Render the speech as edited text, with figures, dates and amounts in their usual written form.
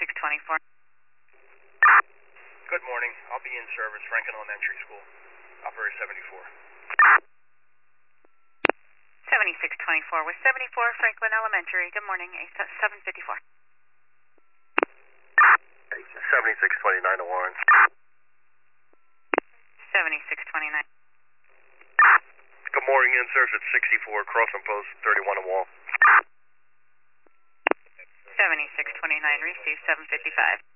7624. Good morning. I'll be in service, Franklin Elementary School. Operator 74. 7624 with 74 Franklin Elementary. Good morning, 754. 7629 to Warren. 7629. Good morning, in-service at 64, crossing post 31 to Wall. 7629, receive 755.